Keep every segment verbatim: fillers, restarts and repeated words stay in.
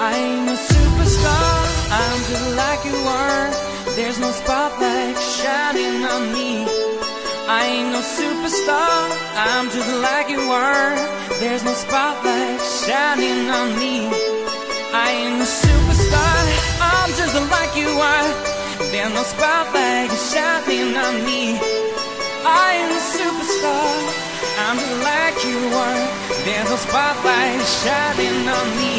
I ain't a superstar, I'm just like you are. There's no spotlight shining on me. I ain't no superstar, I'm just like you are. There's no spotlight shining on me. I ain't a superstar, I'm just like you are. There's no spotlight shining on me. I ain't a superstar, I'm just like you are. There's no spotlight shining on me.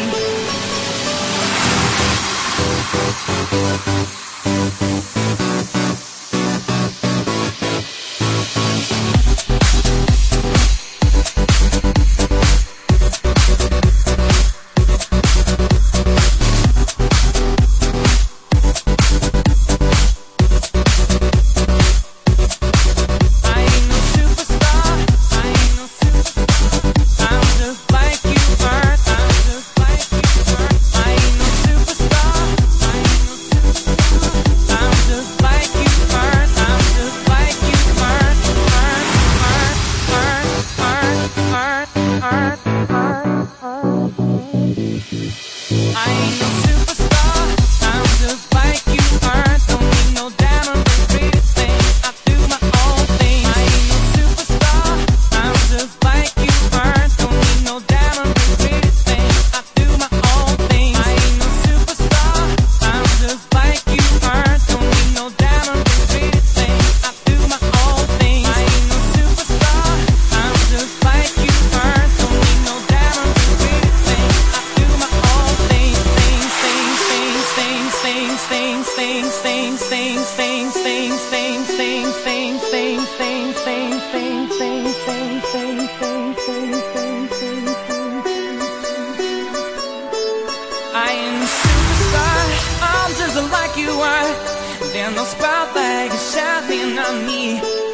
There's no spotlight shining on me.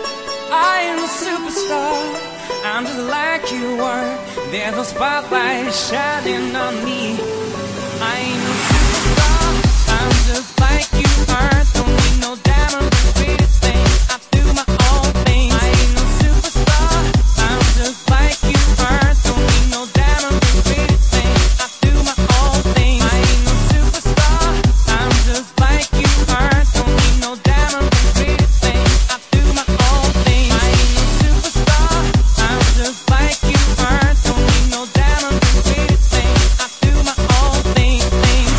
I am a superstar, I'm just like you are. There's no spotlight shining on me. I ain't no superstar, I'm just like you are. Don't need no diamond or pretty thing, I do my own thing. I ain't no superstar, I'm just like you are. Don't need no diamond or pretty thing, I do my own thing. I ain't no superstar, I'm just like you are. Don't need no diamond or pretty thing, I do my own thing. I ain't no superstar, I'm just like you are. Don't need no diamond or pretty thing, I do my own thing. Thing.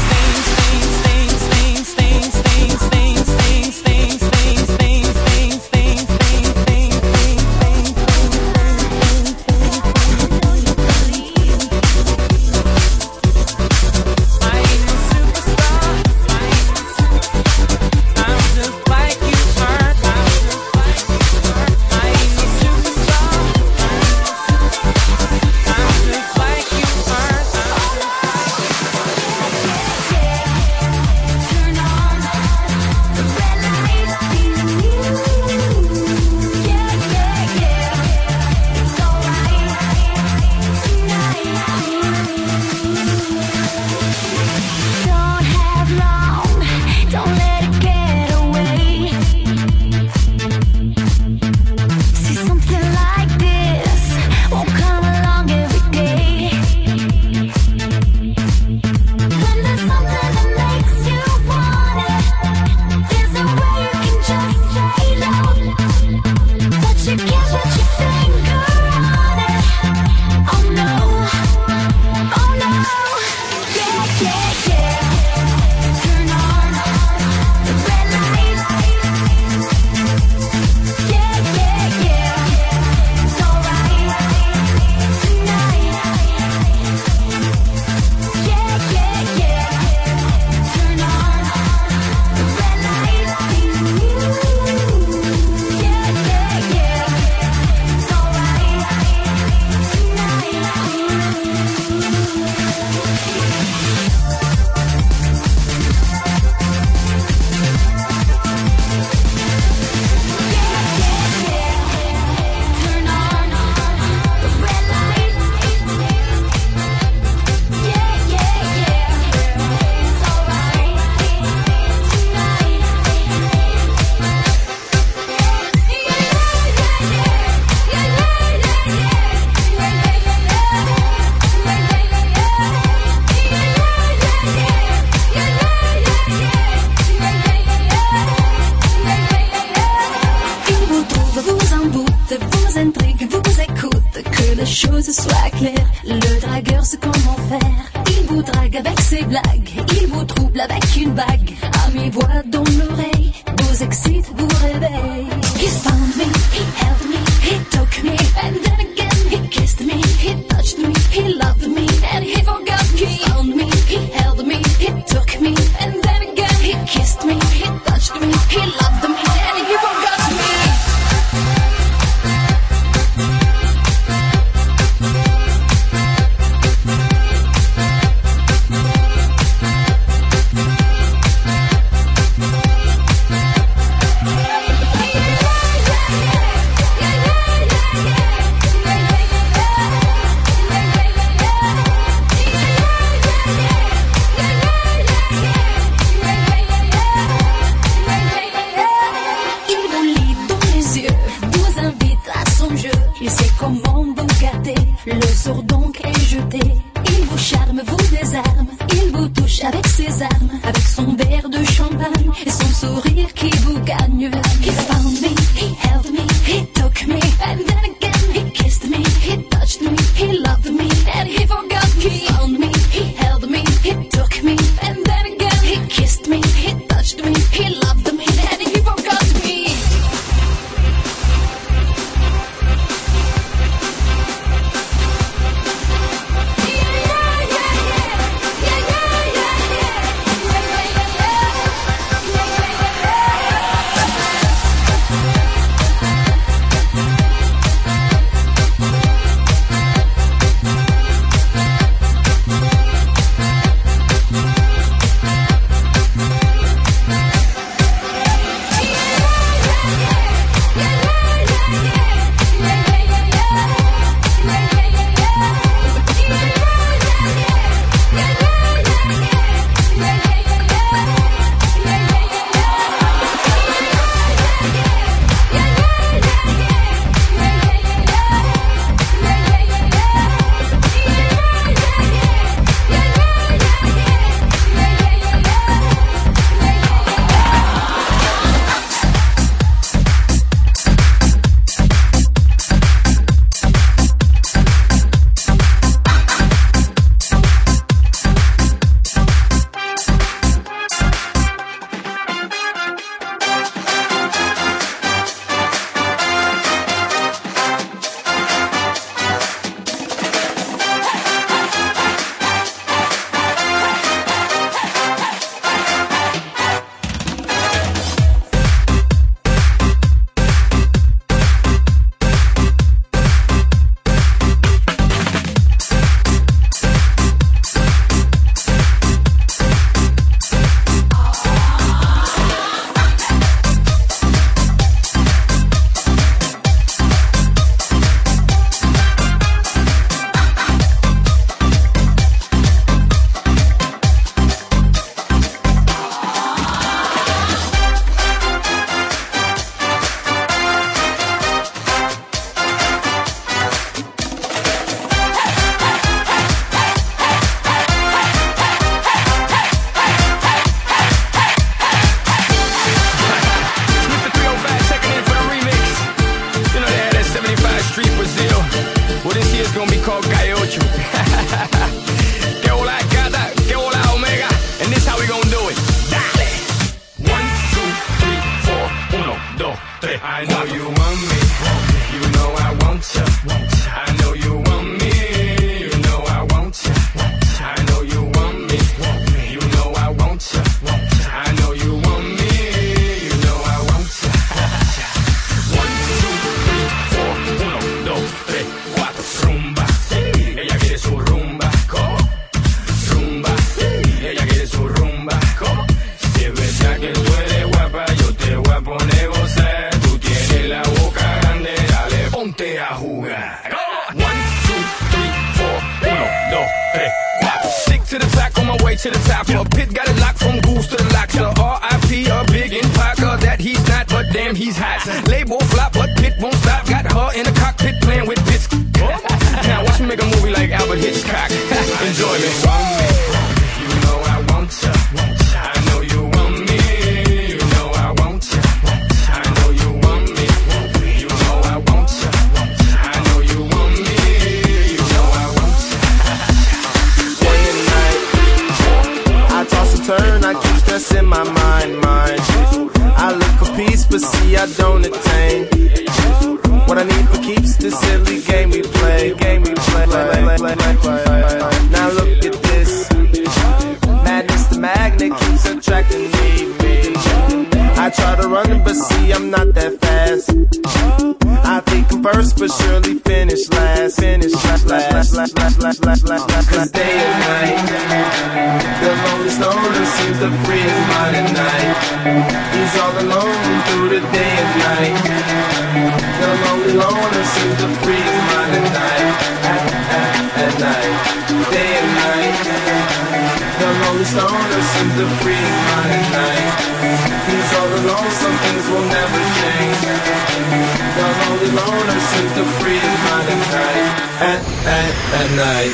ce soit clair. Le dragueur sait comment faire. Il vous drague avec ses blagues. Il vous trouble avec une bague. À mi-voix dans l'oreille, vous excite, vous réveille. He found me, he held me, he took me, and then again he kissed me, he touched me, he loved me, and he forgot me. He found me, he held me, he took me, and then again he kissed me, he touched me, he loved me, and he forgot me. Le sort donc est jeté. Il vous charme, vous désarme. Il vous touche avec ses armes, avec son verre de champagne et son sourire qui vous gagne. He found me, he held me, he took me, and then again he kissed me, he touched me, he loved me, and he forgot me. He found me, he held me, he took me, and then again he kissed me, he touched me, he loved me, and he forgot me. To the top, a pit got it locked from goose to the lock. To R I P a big in Parker that he's not, but damn he's hot. Label flop, but Pit won't stop. Got her in the cockpit playing with bits. Now watch me make a movie like Albert Hitchcock. Enjoy me. You know I want ya. I know you want me. You know I want ya. I know you want me. You know I want ya. I know you want me. You turn, I keep stressing my mind, mind. I look for peace, but see I don't attain. What I need for keeps the silly game we play, game we play. Now look at this, madness the magnet keeps attracting me, me. I try to run, but see I'm not that fast. I think I'm first, but surely finish last. Finish last, last, last, last, last, last, last, last. Cause day and night, the lonely stoner seems to free his mind at night. He's all alone through the day and night. The lonely loner seems to free his mind at night. At, at, at night, day and night. The lonely stoner seems to free his mind at night. He's all alone, some things will never change. The lonely loner seems to free his mind at night. At, at, at night.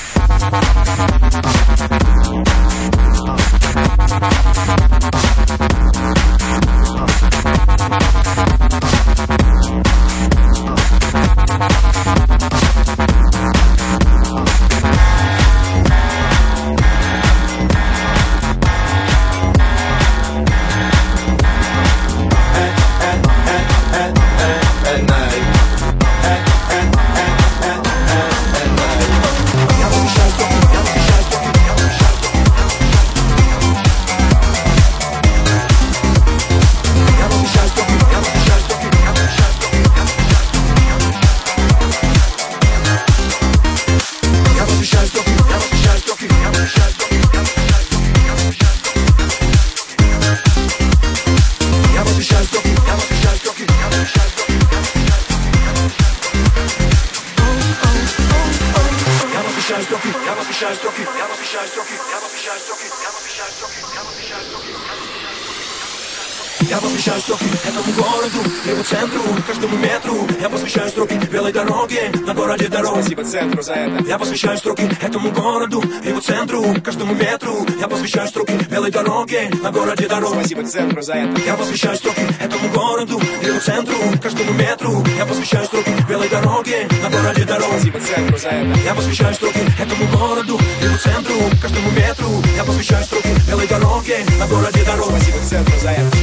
Я посвящаю строки этому городу, его центру, каждому метру. Я посвящаю строки белой дороге, на городе дорог. Спасибо центру за это. Я посвящаю строки этому городу, его центру, каждому метру. Я посвящаю строки белой дороге, на городе дорог. Спасибо центру за это. Я посвящаю строки этому городу, его центру, каждому метру. Я посвящаю строки белой дороге, на городе дорог. Спасибо центру за это. Я посвящаю строки этому городу, его центру, каждому метру. Я посвящаю строки белой дороге, на городе дорог. Спасибо центру за это.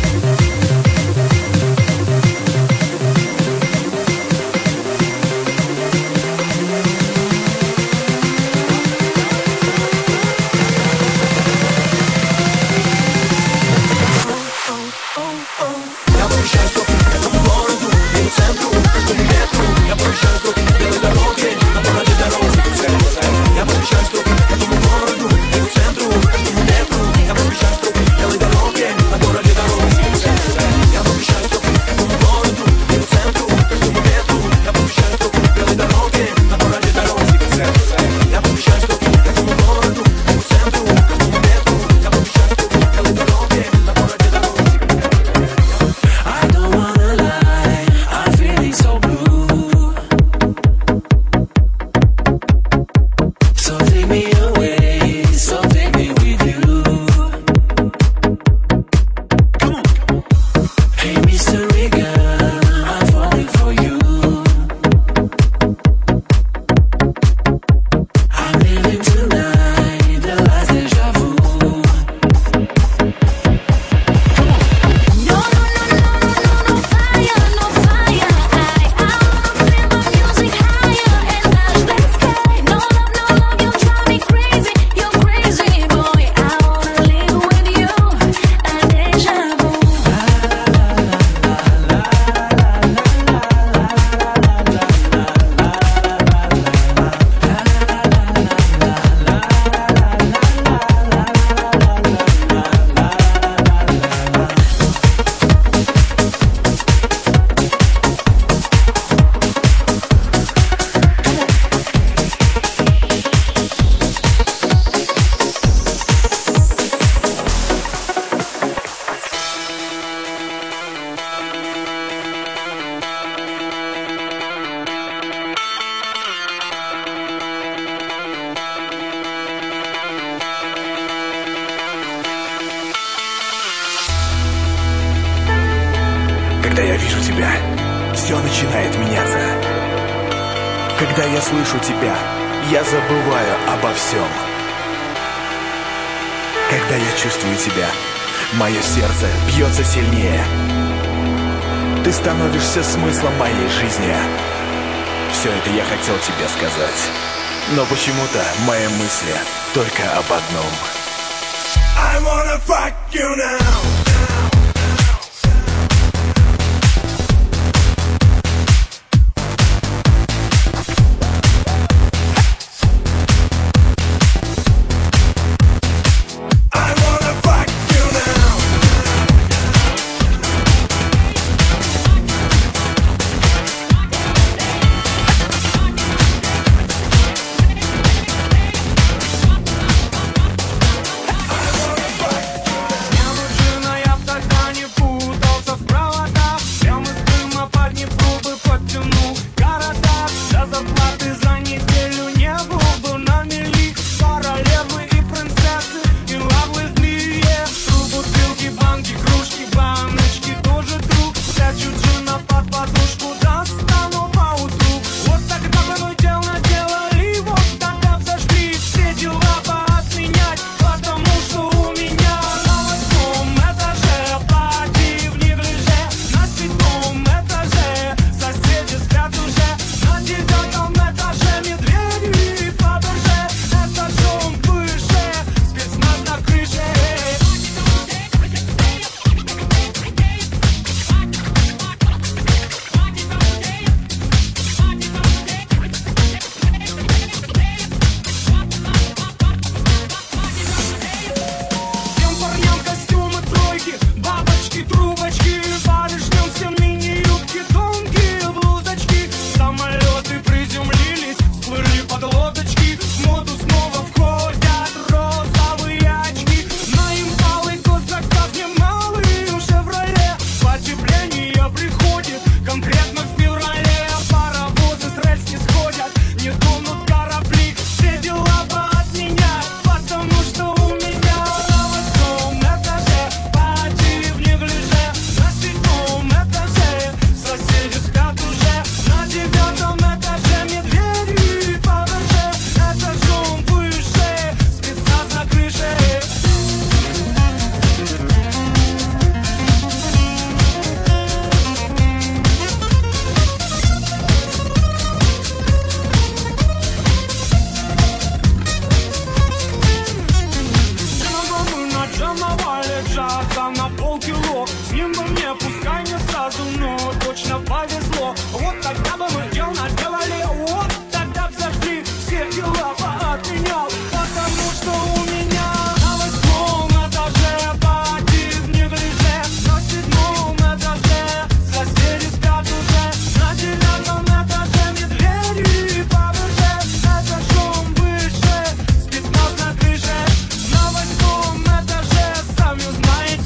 Когда я вижу тебя, все начинает меняться. Когда я слышу тебя, я забываю обо всем. Когда я чувствую тебя, мое сердце бьется сильнее. Ты становишься смыслом моей жизни. Все это я хотел тебе сказать, но почему-то мои мысли только об одном. I wanna fuck you now.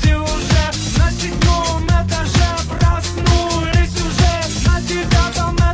Don't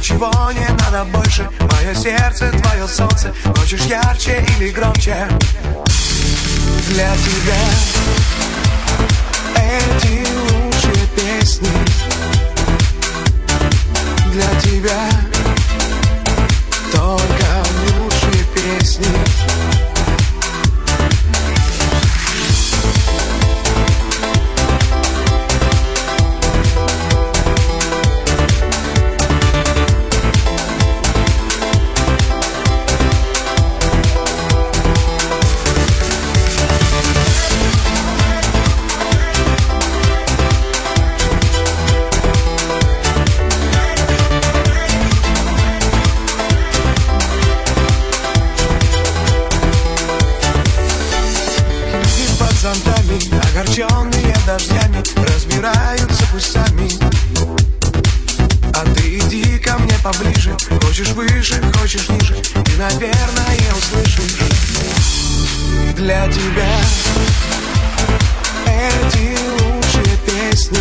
ничего не надо больше. Мое сердце, твое солнце. Хочешь ярче или громче? Для тебя эти лучшие песни. Для тебя только лучшие песни. Огорченные дождями разбираются пустями. А ты иди ко мне поближе. Хочешь выше, хочешь ниже, ты, наверное, услышишь. Для тебя эти лучшие песни.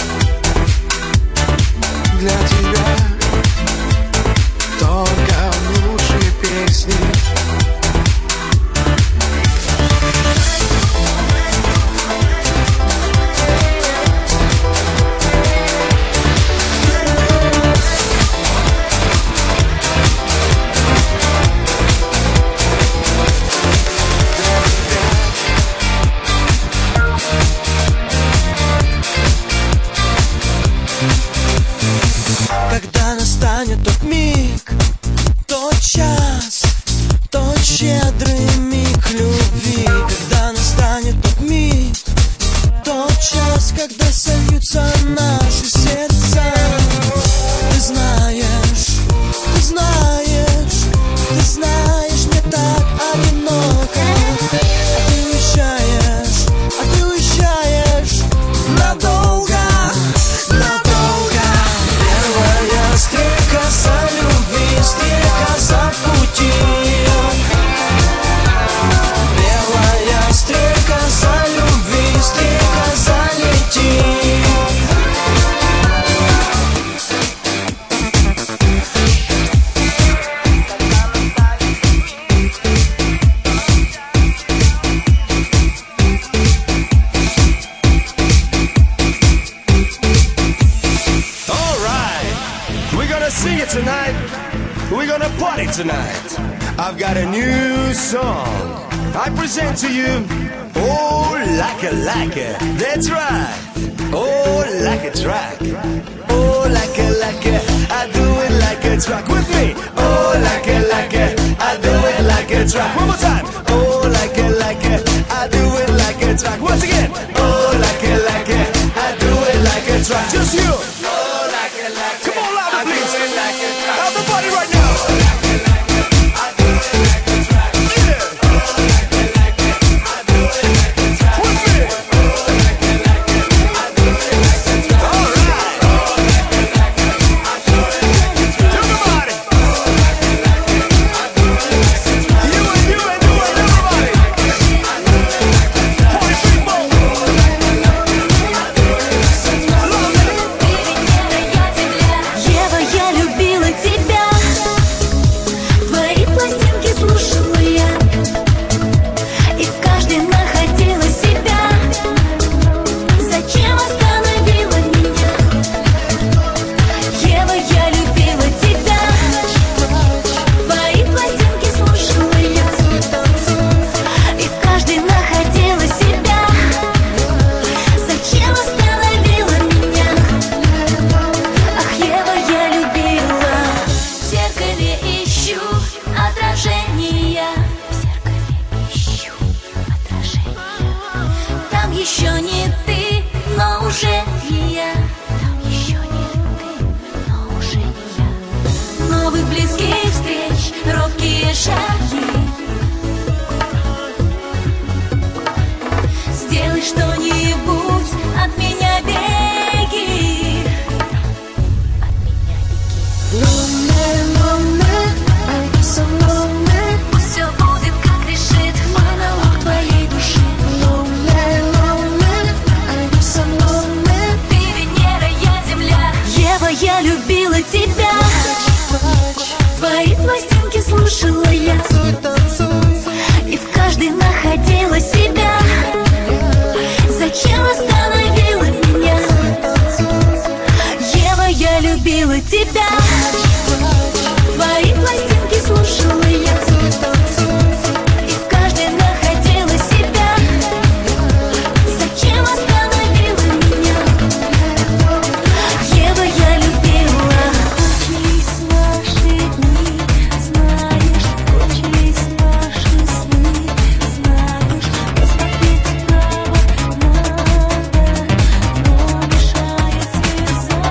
Для тебя только лучшие песни. Когда настанет тот миг, тот час, тот щедрый миг любви. Когда настанет тот миг, тот час, когда сольются наши сердца. Ты знаешь, ты знаешь, ты знаешь, мне так одиноко. А ты уезжаешь, а ты уезжаешь надолго, надолго. Первая стрекоза любви, стрекоза пути. Белая стрекоза любви, стрекоза лети. Sing it tonight. We're gonna party tonight. I've got a new song. I present to you. Oh, like a like a. That's right. Oh, like a track. Oh, like a like a. I do it like a track with me. Oh, like a like a. I do it like a track. One more time. Oh, like a like a. I do it like a track. Once again. Oh, like a like a. I do it like a track. Just you. Everybody right now. Я любила тебя. Твои пластинки слушала я, и в каждой находила себя. Зачем остановила меня? Ева, я любила тебя. Твои пластинки слушала я, и в каждой находила себя. Зачем остановила меня? Ева, я любила. Кончились наши дни, знаешь, кончились наши сны, знаешь, поступить право надо, но мешает слеза.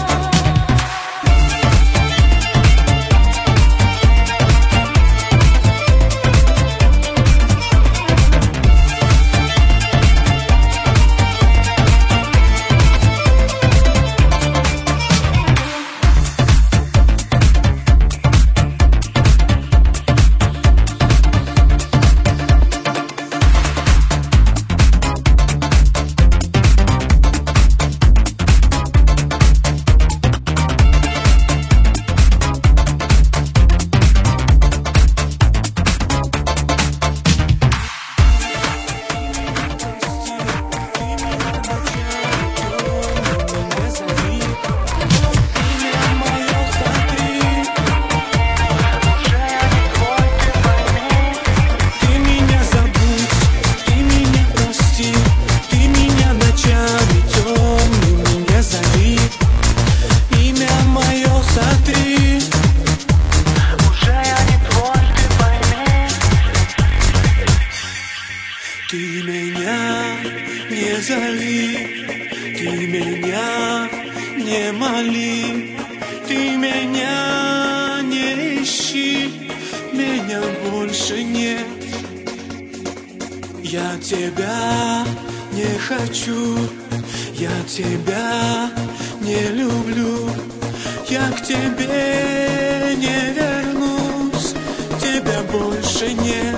Ты меня не зови, ты меня не моли, ты меня не ищи, меня больше нет. Я тебя не хочу, я тебя не люблю, я к тебе не вернусь, тебя больше нет.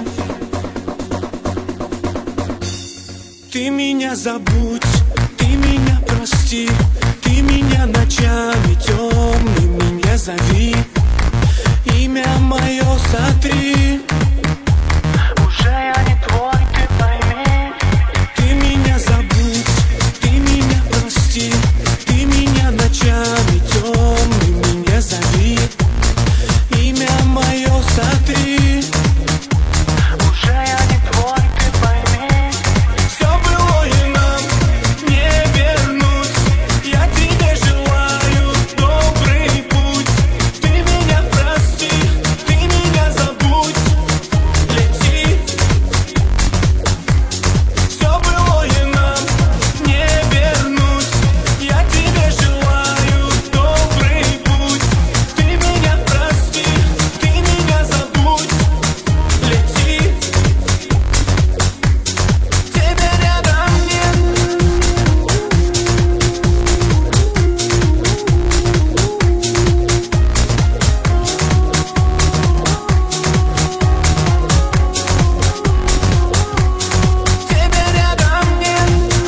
Ты меня забудь, ты меня прости, ты меня ночами темными не зови, имя мое сотри. Уже я не твой, ты пойми. Ты меня забудь, ты меня прости, ты меня ночами темными не зови, имя мое сотри. Уже я не твой, ты пойми. Все было и нам не вернуть. Я тебе желаю добрый путь. Ты меня прости, ты меня забудь. Лети. Все было и нам не вернуть. Я тебе желаю добрый путь. Ты меня прости, ты меня забудь. Лети. Тебя рядом нет. Тебя рядом нет.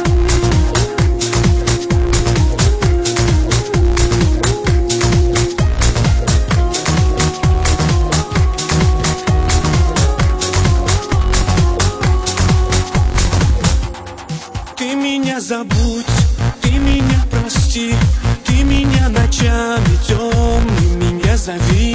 Ты меня забудь, ты меня прости, ты меня ночами темными не зови.